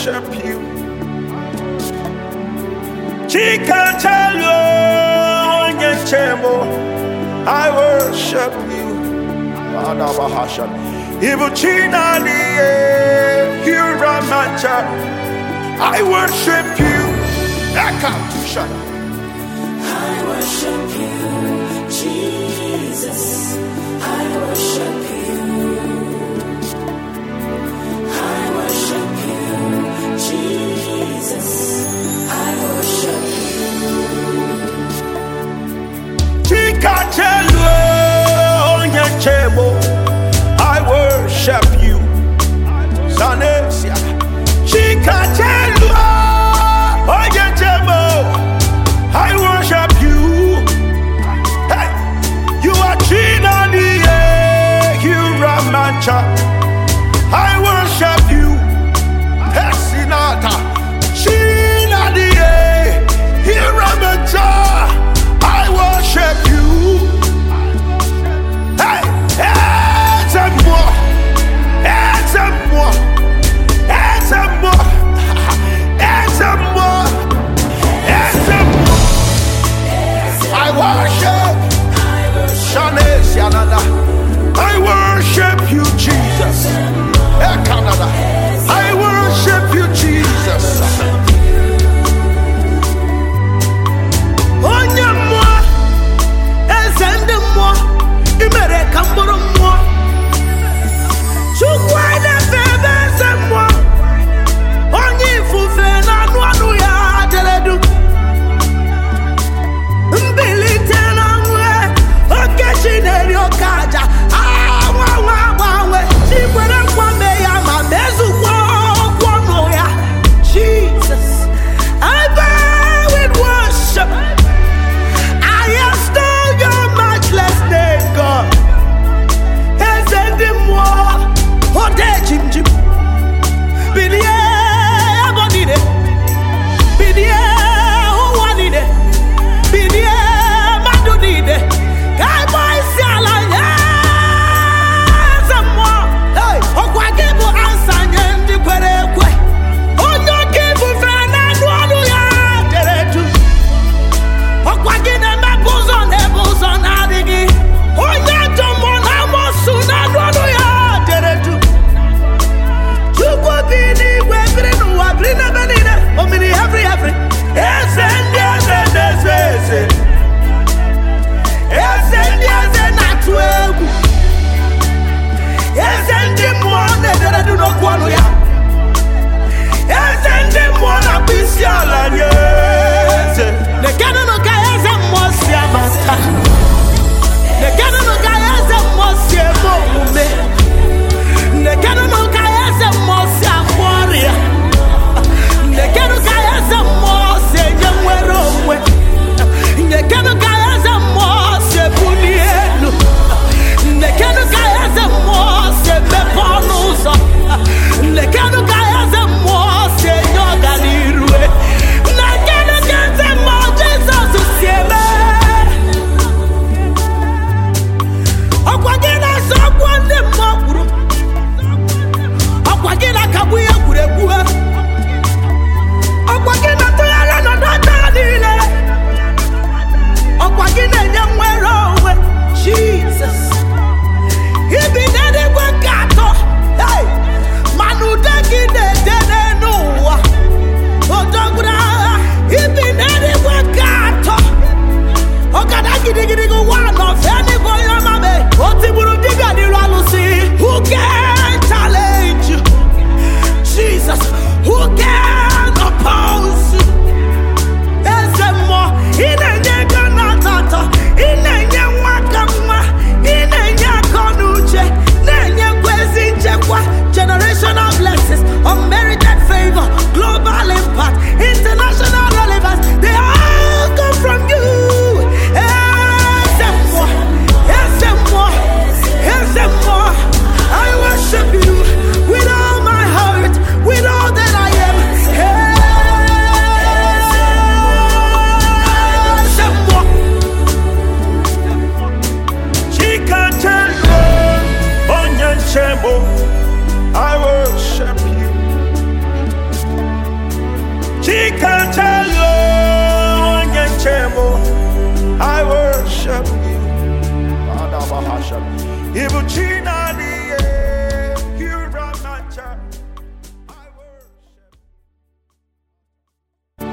worship you. Chikatelo Nyechemo, I worship you. Adabahashan. Ibuchina Liye, Hiramacha, I worship you. Ekatushan. I worship you, Jesus. I worship you. I worship you, Jesus. I worship you. Chikatelo Nyechemo, I worship you. Sanesia. Chikatelo Nyechemo, I worship you. Hey, you are China you Ramacha. I worship you. Hesinata. China you Ramacha. I worship you. Hey, it's a more. It's a more. It's a more. It's a more. It's a more. I worship. I worship you, Jesus. Canada. I worship you, Jesus. Onya moi, ezende moi, imere kamboro moi. Chukwa ina febe ze moi. Onyi fufe na nuanu ya teledu. Mbilite na mwe, okechineri okaja. Jesus, I bow in worship. I extol your matchless name, God. Ezendimwa, ode jim jim. Bidie, abonide. Bidie, uwanide. Bidie, madunide. Kai boy sialanya. Zamwa, hey, okwagibu ansanye ndikwere kwe. Chika